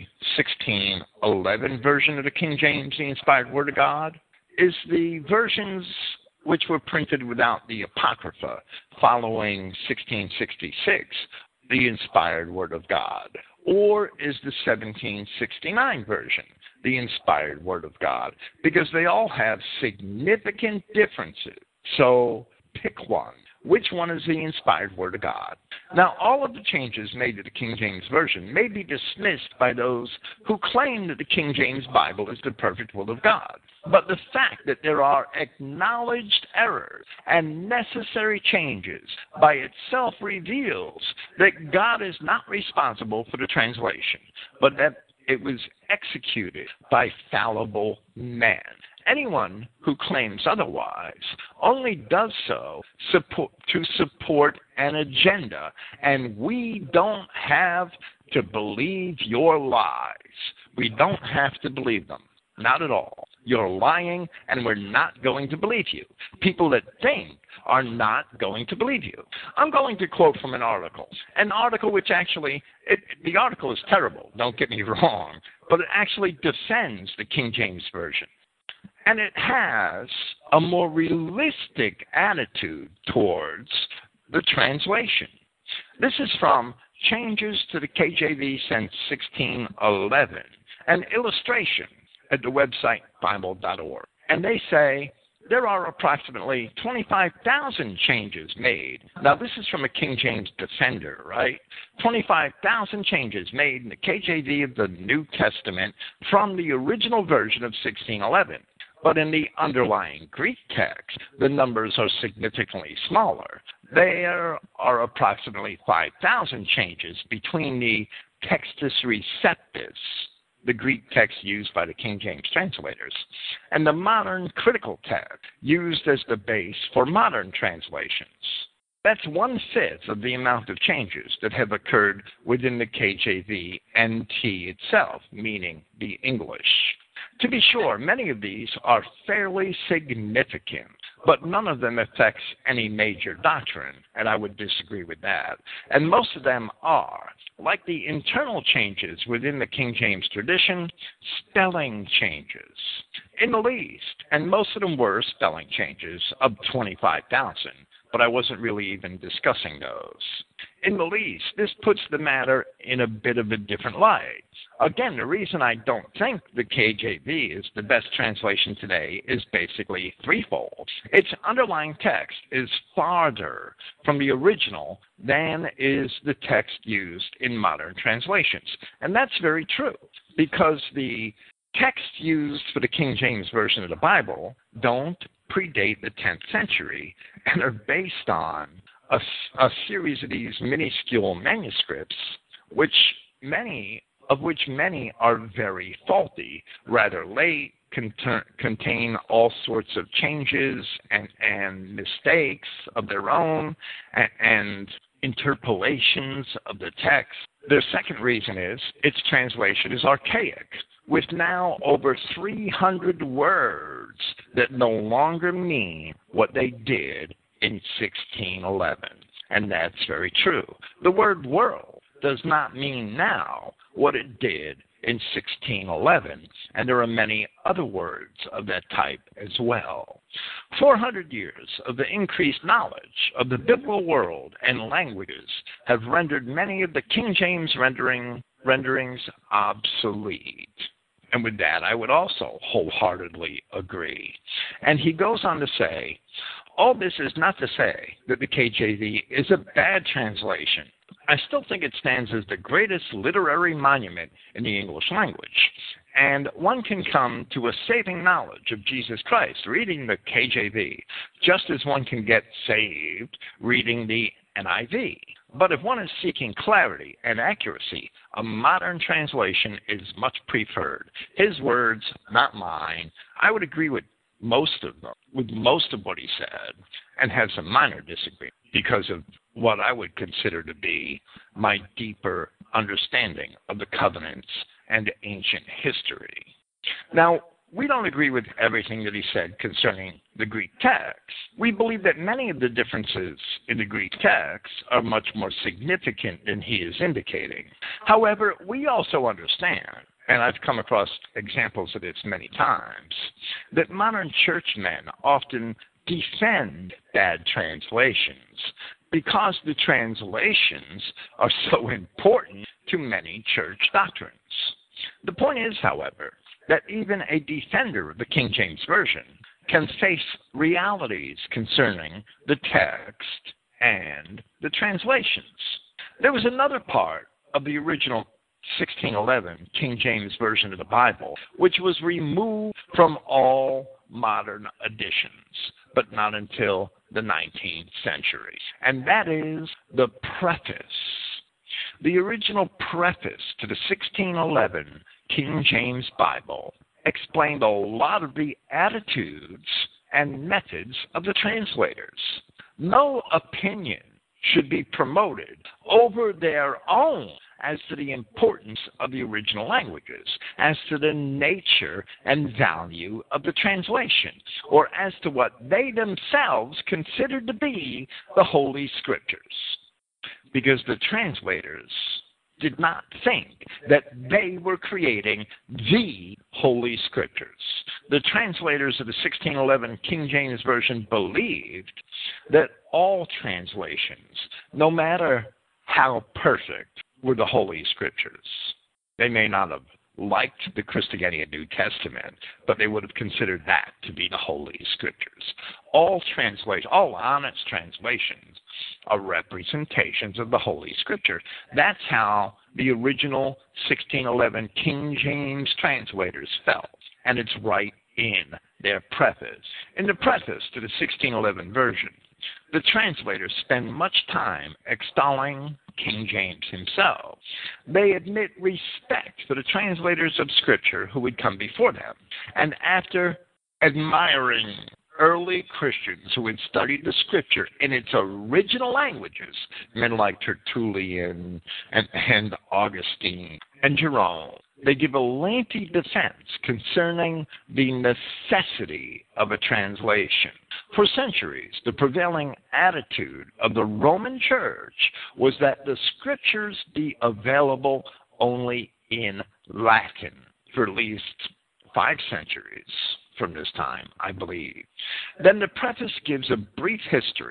1611 version of the King James the inspired Word of God? Is the versions which were printed without the Apocrypha following 1666 the inspired Word of God? Or is the 1769 version the inspired Word of God? Because they all have significant differences. So pick one. Which one is the inspired Word of God? Now, all of the changes made to the King James Version may be dismissed by those who claim that the King James Bible is the perfect will of God. But the fact that there are acknowledged errors and necessary changes by itself reveals that God is not responsible for the translation, but that it was executed by fallible man. Anyone who claims otherwise only does so to support an agenda, and we don't have to believe your lies. We don't have to believe them. Not at all. You're lying, and we're not going to believe you. People that think are not going to believe you. I'm going to quote from an article which actually, the article is terrible, don't get me wrong, but it actually defends the King James Version. And it has a more realistic attitude towards the translation. This is from Changes to the KJV since 1611, an illustration at the website Bible.org. And they say there are approximately 25,000 changes made. Now, this is from a King James defender, right? 25,000 changes made in the KJV of the New Testament from the original version of 1611. But in the underlying Greek text, the numbers are significantly smaller. There are approximately 5,000 changes between the Textus Receptus, the Greek text used by the King James translators, and the modern critical text used as the base for modern translations. That's 1/5 of the amount of changes that have occurred within the KJV NT itself, meaning the English. To be sure, many of these are fairly significant, but none of them affects any major doctrine, and I would disagree with that. And most of them are, like the internal changes within the King James tradition, spelling changes. In the least, and most of them were spelling changes of 25,000, but I wasn't really even discussing those. In the least, this puts the matter in a bit of a different light. Again, the reason I don't think the KJV is the best translation today is basically threefold. Its underlying text is farther from the original than is the text used in modern translations. And that's very true, because the texts used for the King James Version of the Bible don't predate the 10th century and are based on a series of these minuscule manuscripts, many are very faulty, rather late, contain all sorts of changes and mistakes of their own and interpolations of the text. The second reason is its translation is archaic, with now over 300 words that no longer mean what they did in 1611. And that's very true. The word world does not mean now what it did in 1611, and there are many other words of that type as well. 400 years of the increased knowledge of the biblical world and languages have rendered many of the King James renderings obsolete. And with that, I would also wholeheartedly agree. And he goes on to say, all this is not to say that the KJV is a bad translation. I still think it stands as the greatest literary monument in the English language. And one can come to a saving knowledge of Jesus Christ reading the KJV, just as one can get saved reading the NIV. But if one is seeking clarity and accuracy, a modern translation is much preferred. His words, not mine. I would agree with most of what he said, and have some minor disagreement because of what I would consider to be my deeper understanding of the covenants and ancient history. Now, we don't agree with everything that he said concerning the Greek text. We believe that many of the differences in the Greek text are much more significant than he is indicating. However, we also understand, and I've come across examples of this many times, that modern churchmen often defend bad translations because the translations are so important to many church doctrines. The point is, however, that even a defender of the King James Version can face realities concerning the text and the translations. There was another part of the original 1611 King James Version of the Bible which was removed from all modern editions, but not until the 19th century, and that is the preface. The original preface to the 1611 King James Bible explained a lot of the attitudes and methods of the translators. No opinion should be promoted over their own as to the importance of the original languages, as to the nature and value of the translation, or as to what they themselves considered to be the Holy Scriptures. Because the translators did not think that they were creating the Holy Scriptures. The translators of the 1611 King James Version believed that all translations, no matter how perfect, were the Holy Scriptures. They may not have liked the Christogenea New Testament, but they would have considered that to be the Holy Scriptures. All honest translations are representations of the Holy Scripture. That's how the original 1611 King James translators felt, and it's right in their preface. In the preface to the 1611 version, the translators spend much time extolling King James himself. They admit respect for the translators of Scripture who would come before them. And after admiring early Christians who had studied the Scripture in its original languages, men like Tertullian and Augustine and Jerome, they give a lengthy defense concerning the necessity of a translation. For centuries, the prevailing attitude of the Roman Church was that the Scriptures be available only in Latin for at least 5 centuries from this time, I believe. Then the preface gives a brief history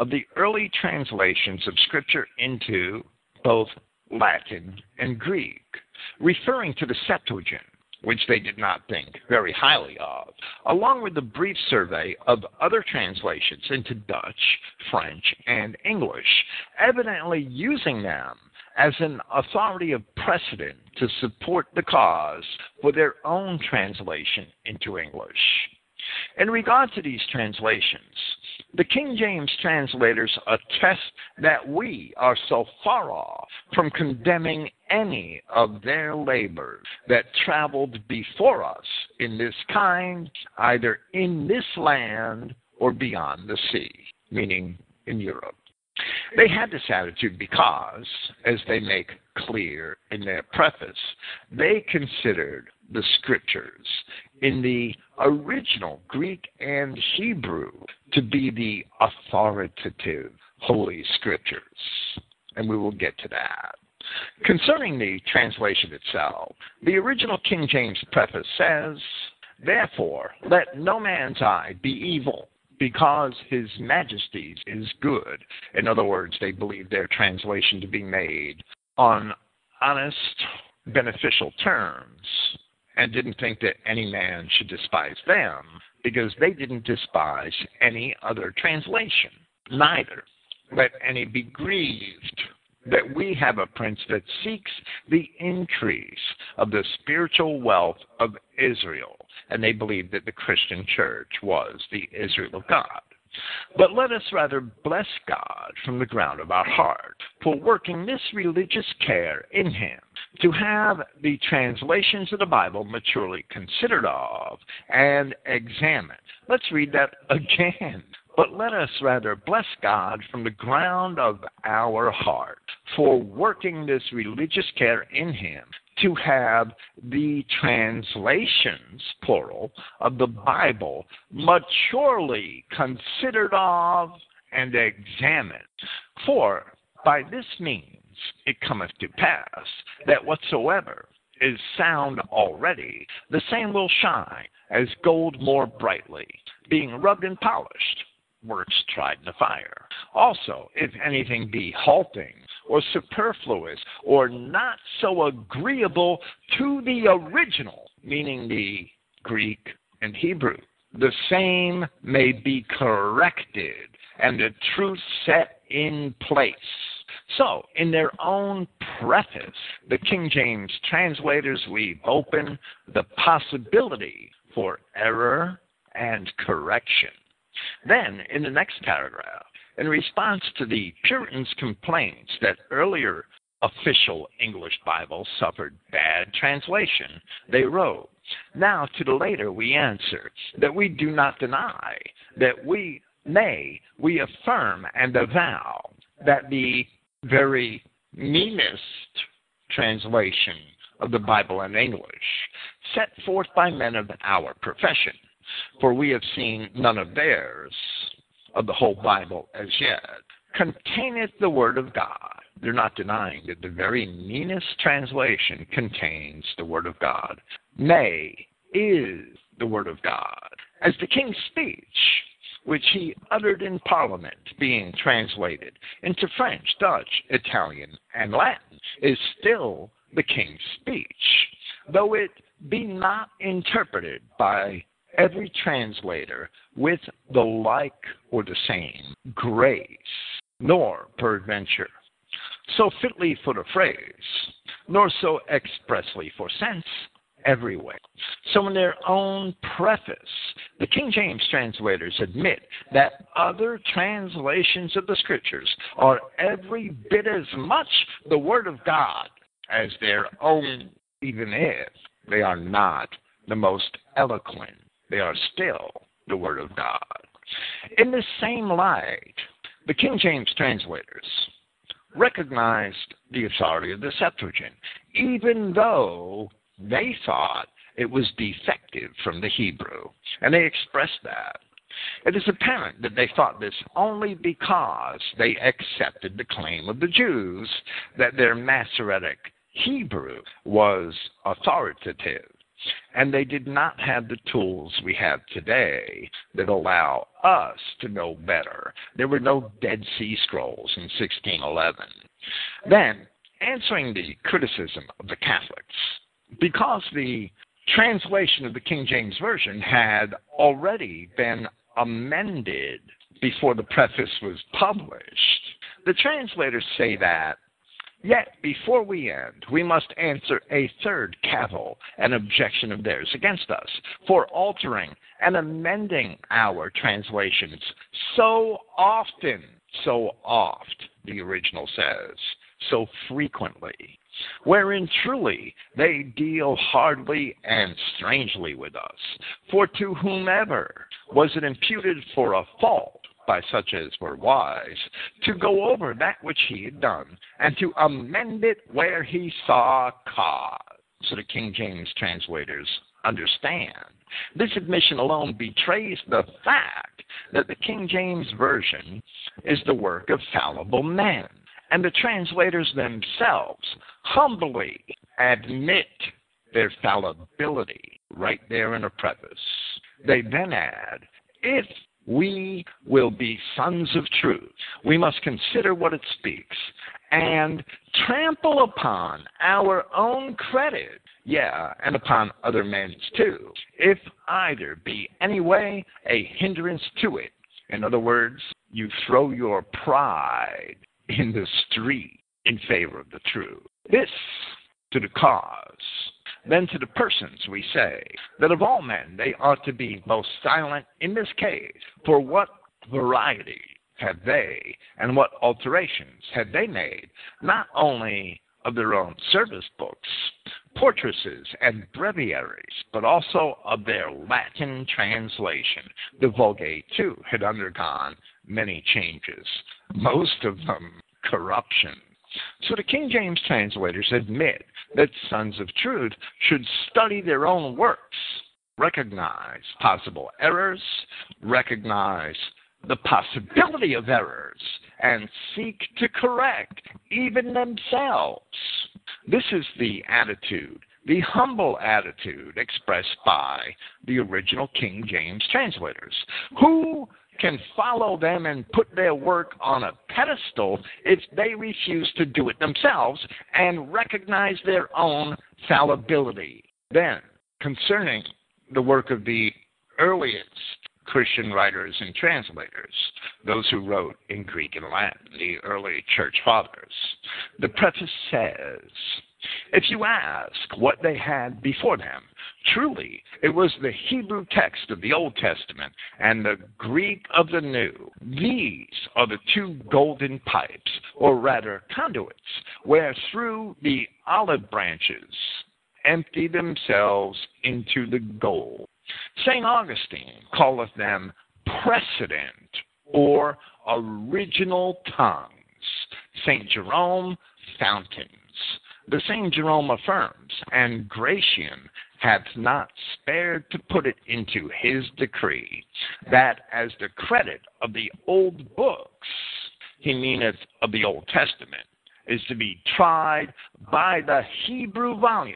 of the early translations of Scripture into both Latin and Greek, referring to the Septuagint, which they did not think very highly of, along with a brief survey of other translations into Dutch, French, and English, evidently using them as an authority of precedent to support the cause for their own translation into English. In regard to these translations, the King James translators attest that we are so far off from condemning any of their labors that traveled before us in this kind, either in this land or beyond the sea, meaning in Europe. They had this attitude because, as they make clear in their preface, they considered the Scriptures in the original Greek and Hebrew to be the authoritative Holy Scriptures. And we will get to that. Concerning the translation itself, the original King James preface says, "Therefore, let no man's eye be evil, because his majesty's is good." In other words, they believed their translation to be made on honest, beneficial terms, and didn't think that any man should despise them, because they didn't despise any other translation. Neither let any be grieved that we have a prince that seeks the increase of the spiritual wealth of Israel. And they believed that the Christian church was the Israel of God. But let us rather bless God from the ground of our heart for working this religious care in him, to have the translations of the Bible maturely considered of and examined. Let's read that again. But let us rather bless God from the ground of our heart for working this religious care in him, to have the translations, plural, of the Bible maturely considered of and examined. For by this means it cometh to pass that whatsoever is sound already, the same will shine as gold more brightly, being rubbed and polished, works tried in the fire. Also, if anything be halting, or superfluous, or not so agreeable to the original, meaning the Greek and Hebrew, the same may be corrected, and the truth set in place. So, in their own preface, the King James translators leave open the possibility for error and correction. Then, in the next paragraph, in response to the Puritans' complaints that earlier official English Bibles suffered bad translation, they wrote, "Now to the later we answer that we do not deny, that we affirm and avow that the very meanest translation of the Bible in English, set forth by men of our profession, for we have seen none of theirs, of the whole Bible as yet, containeth the Word of God." They're not denying that the very meanest translation contains the Word of God. Nay, is the Word of God. As the King's speech, which he uttered in Parliament, being translated into French, Dutch, Italian, and Latin, is still the King's speech, though it be not interpreted by every translator with the like or the same grace, nor peradventure so fitly for the phrase, nor so expressly for sense every way. So in their own preface, the King James translators admit that other translations of the Scriptures are every bit as much the Word of God as their own, even if they are not the most eloquent. They are still the Word of God. In this same light, the King James translators recognized the authority of the Septuagint, even though they thought it was defective from the Hebrew, and they expressed that. It is apparent that they thought this only because they accepted the claim of the Jews that their Masoretic Hebrew was authoritative. and they did not have the tools we have today that allow us to know better. There were no Dead Sea Scrolls in 1611. Then, answering the criticism of the Catholics, because the translation of the King James Version had already been amended before the preface was published, the translators say that, yet before we end, we must answer a third cavil, an objection of theirs against us, for altering and amending our translations so often, so oft, the original says, so frequently, wherein truly they deal hardly and strangely with us. For to whomever was it imputed for a fault, by such as were wise, to go over that which he had done, and to amend it where he saw cause. So the King James translators understand. This admission alone betrays the fact that the King James Version is the work of fallible men, and the translators themselves humbly admit their fallibility right there in a preface. They then add, if we will be sons of truth, we must consider what it speaks and trample upon our own credit, and upon other men's too, if either be any way a hindrance to it. In other words, you throw your pride in the street in favor of the truth. This to the cause. Then to the persons we say, that of all men they ought to be most silent in this case, for what variety have they, and what alterations have they made, not only of their own service books, portresses, and breviaries, but also of their Latin translation. The Vulgate, too, had undergone many changes, most of them corruption. So the King James translators admit that sons of truth should study their own works, recognize possible errors, recognize the possibility of errors, and seek to correct even themselves. This is the attitude, the humble attitude expressed by the original King James translators, who can follow them and put their work on a pedestal if they refuse to do it themselves and recognize their own fallibility. Then, concerning the work of the earliest Christian writers and translators, those who wrote in Greek and Latin, the early church fathers, the preface says, if you ask what they had before them, truly it was the Hebrew text of the Old Testament and the Greek of the New. These are the two golden pipes, or rather conduits, where through the olive branches empty themselves into the gold. St. Augustine calleth them precedent, or original tongues. St. Jerome, fountains. The same Jerome affirms, and Gratian hath not spared to put it into his decree, that as the credit of the old books, he meaneth of the Old Testament, is to be tried by the Hebrew volumes,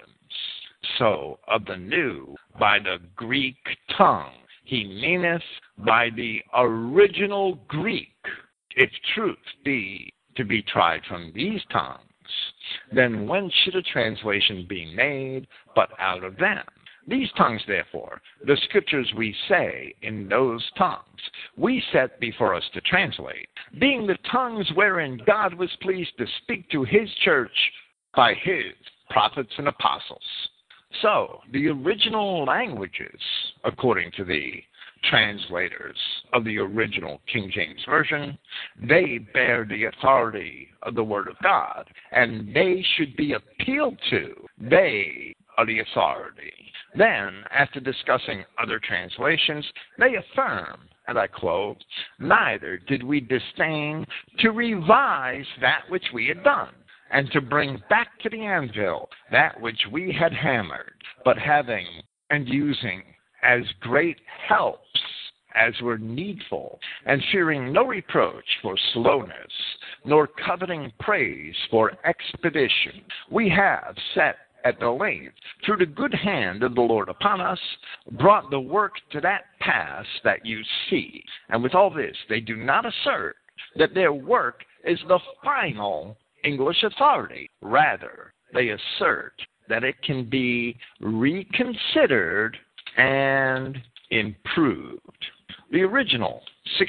so of the New by the Greek tongue, he meaneth by the original Greek. If truth be to be tried from these tongues, then whence should a translation be made but out of them? These tongues, therefore, the scriptures we say in those tongues, we set before us to translate, being the tongues wherein God was pleased to speak to his church by his prophets and apostles. So, the original languages, according to the translators of the original King James Version, they bear the authority of the Word of God, and they should be appealed to. They are the authority. Then, after discussing other translations, they affirm, and I quote, neither did we disdain to revise that which we had done, and to bring back to the anvil that which we had hammered, but having and using as great helps as were needful, and fearing no reproach for slowness, nor coveting praise for expedition, we have set at the length, through the good hand of the Lord upon us, brought the work to that pass that you see. And with all this, they do not assert that their work is the final English authority. Rather, they assert that it can be reconsidered and improved. The original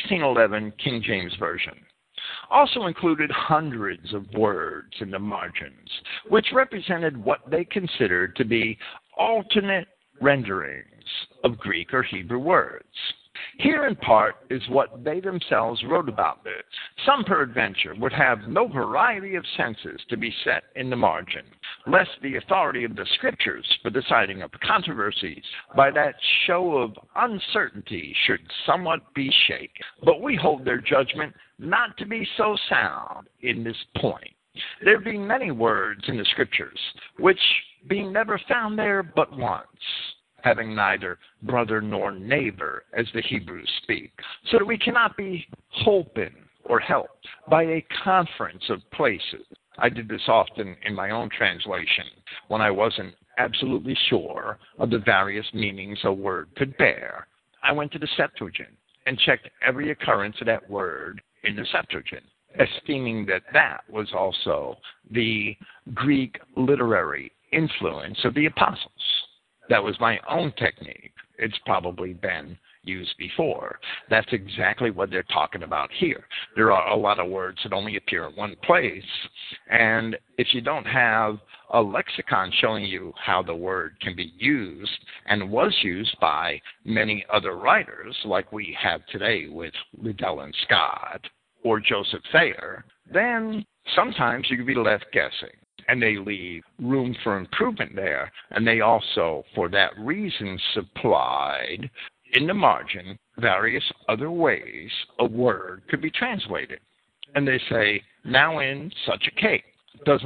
1611 King James Version also included hundreds of words in the margins, which represented what they considered to be alternate renderings of Greek or Hebrew words. Here in part is what they themselves wrote about this. Some peradventure would have no variety of senses to be set in the margin, lest the authority of the Scriptures for deciding of controversies by that show of uncertainty should somewhat be shaken. But we hold their judgment not to be so sound in this point, there being many words in the Scriptures, which being never found there but once, having neither brother nor neighbor, as the Hebrews speak, so that we cannot be holpen or helped by a conference of places. I did this often in my own translation when I wasn't absolutely sure of the various meanings a word could bear. I went to the Septuagint and checked every occurrence of that word in the Septuagint, esteeming that that was also the Greek literary influence of the apostles. That was my own technique. It's probably been used before. That's exactly what they're talking about here. There are a lot of words that only appear in one place, and if you don't have a lexicon showing you how the word can be used and was used by many other writers, like we have today with Liddell and Scott or Joseph Thayer, then sometimes you can be left guessing. And they leave room for improvement there. And they also, for that reason, supplied in the margin various other ways a word could be translated. And they say, now in such a case, does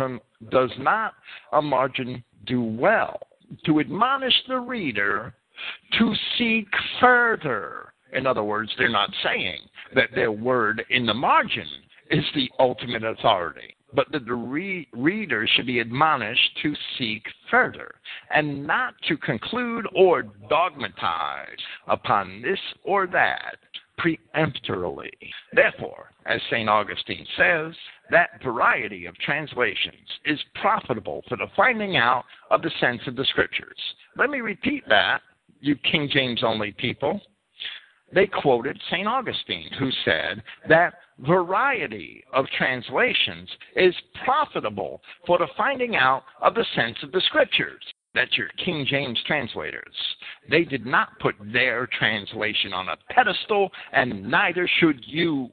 not a margin do well to admonish the reader to seek further? In other words, they're not saying that their word in the margin is the ultimate authority, but that the reader should be admonished to seek further, and not to conclude or dogmatize upon this or that preemptorily. Therefore, as St. Augustine says, that variety of translations is profitable for the finding out of the sense of the Scriptures. Let me repeat that, you King James only people. They quoted St. Augustine, who said that variety of translations is profitable for the finding out of the sense of the Scriptures. That's your King James translators. They did not put their translation on a pedestal, and neither should you.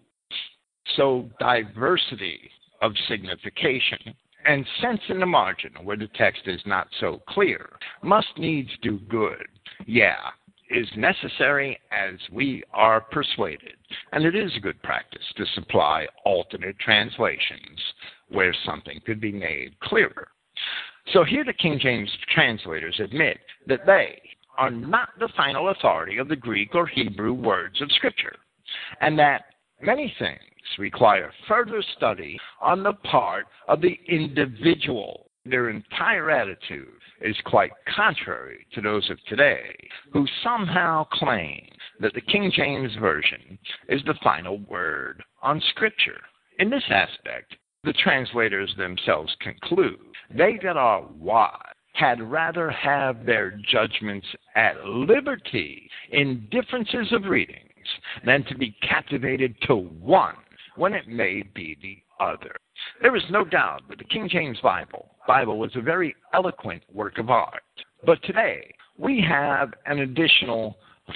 So diversity of signification and sense in the margin, where the text is not so clear, must needs do good. Is necessary, as we are persuaded, and it is a good practice to supply alternate translations where something could be made clearer. So here the King James translators admit that they are not the final authority of the Greek or Hebrew words of Scripture, and that many things require further study on the part of the individual. Their entire attitude is quite contrary to those of today, who somehow claim that the King James Version is the final word on Scripture. In this aspect, the translators themselves conclude they that are wise had rather have their judgments at liberty in differences of readings than to be captivated to one when it may be the other. There is no doubt that the King James Bible was a very eloquent work of art. But today, we have an additional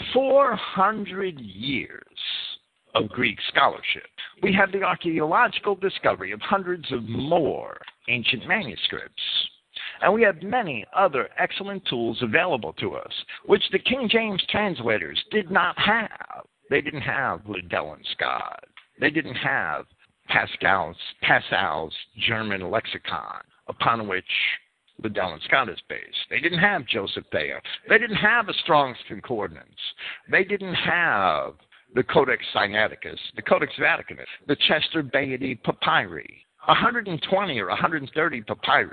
400 years of Greek scholarship. We have the archaeological discovery of hundreds of more ancient manuscripts. And we have many other excellent tools available to us, which the King James translators did not have. They didn't have Liddell and Scott. They didn't have Passau's German lexicon, upon which Liddell and Scott is based. They didn't have Joseph Thayer. They didn't have a Strong's Concordance. They didn't have the Codex Sinaiticus, the Codex Vaticanus, the Chester Beatty Papyri, 120 or 130 papyri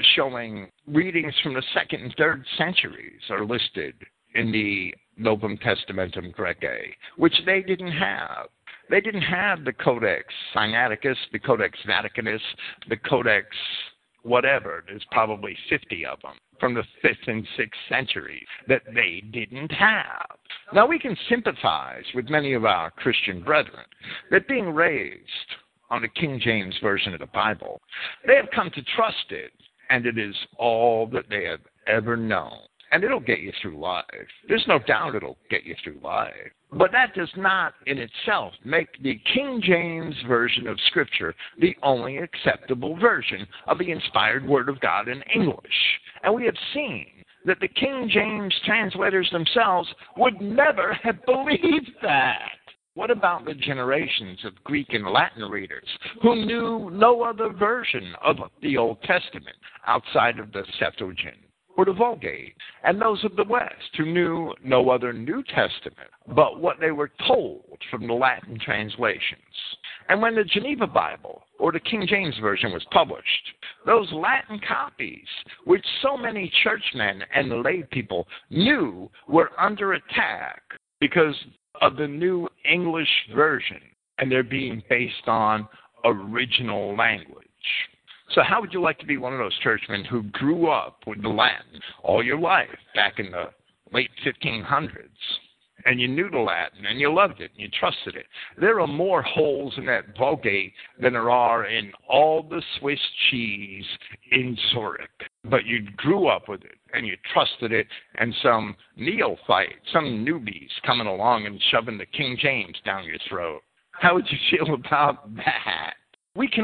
showing readings from the 2nd and 3rd centuries are listed in the Novum Testamentum Graece, which they didn't have. They didn't have the Codex Sinaiticus, the Codex Vaticanus, the Codex whatever. There's probably 50 of them from the 5th and 6th centuries that they didn't have. Now, we can sympathize with many of our Christian brethren that being raised on the King James Version of the Bible, they have come to trust it, and it is all that they have ever known. And it'll get you through life. There's no doubt it'll get you through life. But that does not in itself make the King James Version of Scripture the only acceptable version of the inspired Word of God in English. And we have seen that the King James translators themselves would never have believed that. What about the generations of Greek and Latin readers who knew no other version of the Old Testament outside of the Septuagint or the Vulgate, and those of the West who knew no other New Testament but what they were told from the Latin translations? And when the Geneva Bible or the King James Version was published, those Latin copies, which so many churchmen and lay people knew were under attack because of the New English Version, and they're being based on original language. So how would you like to be one of those churchmen who grew up with the Latin all your life back in the late 1500s, and you knew the Latin, and you loved it, and you trusted it? There are more holes in that Vulgate than there are in all the Swiss cheese in Zurich. But you grew up with it, and you trusted it, and some neophyte, some newbies coming along and shoving the King James down your throat. How would you feel about that? We can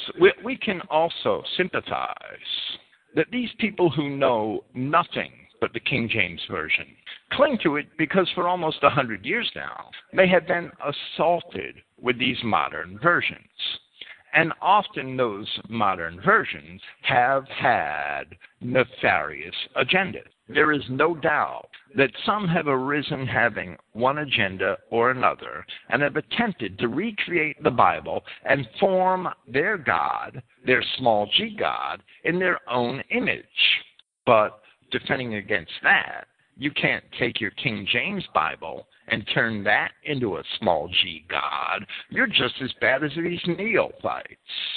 also sympathize that these people who know nothing but the King James Version cling to it because for almost 100 years now, they have been assaulted with these modern versions. And often those modern versions have had nefarious agendas. There is no doubt that some have arisen having one agenda or another and have attempted to recreate the Bible and form their God, their small g God, in their own image. But defending against that, you can't take your King James Bible and turn that into a small g God. You're just as bad as these neophytes.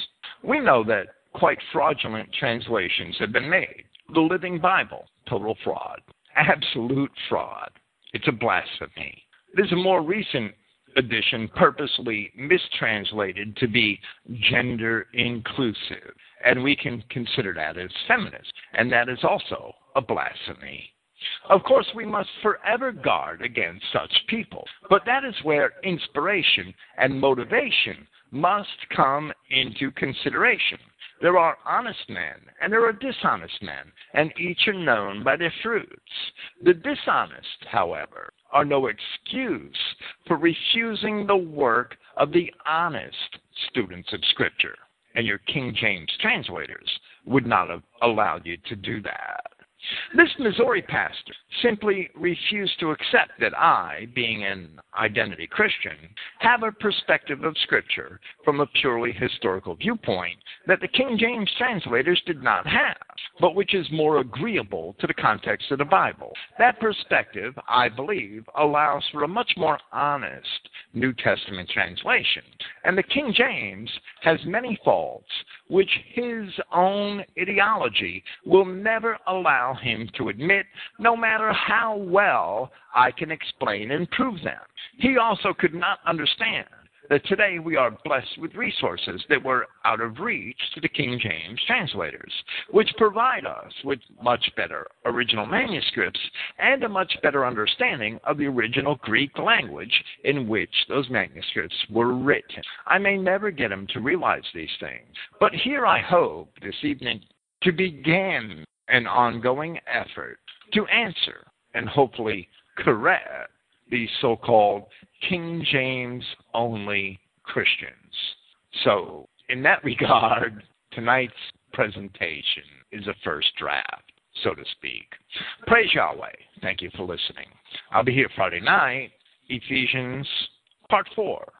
We know that quite fraudulent translations have been made. The Living Bible, total fraud. Absolute fraud. It's a blasphemy. There's a more recent edition purposely mistranslated to be gender inclusive, and we can consider that as feminist, and that is also a blasphemy. Of course, we must forever guard against such people, but that is where inspiration and motivation must come into consideration. There are honest men and there are dishonest men, and each are known by their fruits. The dishonest, however, are no excuse for refusing the work of the honest students of Scripture, and your King James translators would not have allowed you to do that. This Missouri pastor simply refused to accept that I, being an identity Christian, have a perspective of Scripture from a purely historical viewpoint that the King James translators did not have, but which is more agreeable to the context of the Bible. That perspective, I believe, allows for a much more honest New Testament translation. And the King James has many faults which his own ideology will never allow him to admit, no matter how well I can explain and prove them. He also could not understand that today we are blessed with resources that were out of reach to the King James translators, which provide us with much better original manuscripts and a much better understanding of the original Greek language in which those manuscripts were written. I may never get him to realize these things, but here I hope this evening to begin an ongoing effort to answer and hopefully correct these so-called King James-only Christians. So, in that regard, tonight's presentation is a first draft, so to speak. Praise Yahweh. Thank you for listening. I'll be here Friday night, Ephesians Part 4.